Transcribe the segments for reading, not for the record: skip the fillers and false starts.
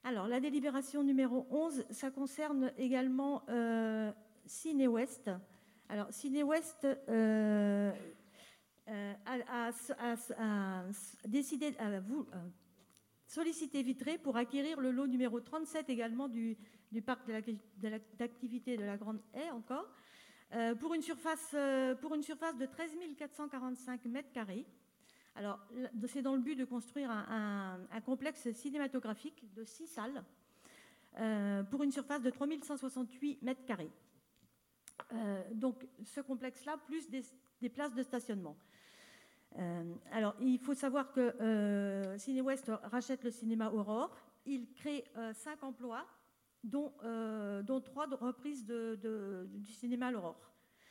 Alors, la délibération numéro 11, ça concerne également Ciné Ouest. Alors, Ciné Ouest a décidé, sollicité Vitré pour acquérir le lot numéro 37 également du parc d'activité de la Grande Haie encore, pour une surface de 13 445 mètres carrés. Alors, c'est dans le but de construire un complexe cinématographique de 6 salles pour une surface de 3 168 mètres carrés. Donc, ce complexe-là, plus des places de stationnement. Alors, il faut savoir que Ciné Ouest rachète le cinéma Aurore. Il crée 5 emplois, dont 3 de reprise du cinéma L'Aurore.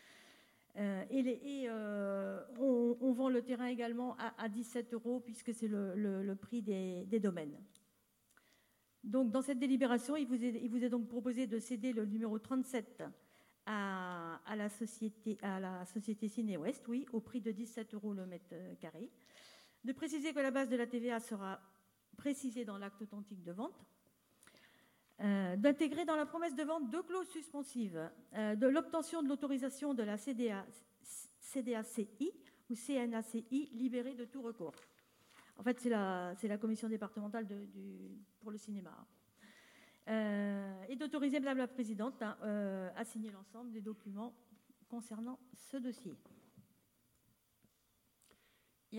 On vend le terrain également à 17 € puisque c'est le prix des domaines. Donc, dans cette délibération, il vous est donc proposé de céder le numéro 37 à la société Ciné Ouest, oui, au prix de 17 € le mètre carré. De préciser que la base de la TVA sera précisée dans l'acte authentique de vente. D'intégrer dans la promesse de vente 2 clauses suspensives de l'obtention de l'autorisation de la CDACI ou CNACI libérée de tout recours. En fait, c'est la commission départementale pour le cinéma. Et d'autoriser Madame la Présidente à signer l'ensemble des documents concernant ce dossier. Y a-t-il des questions ?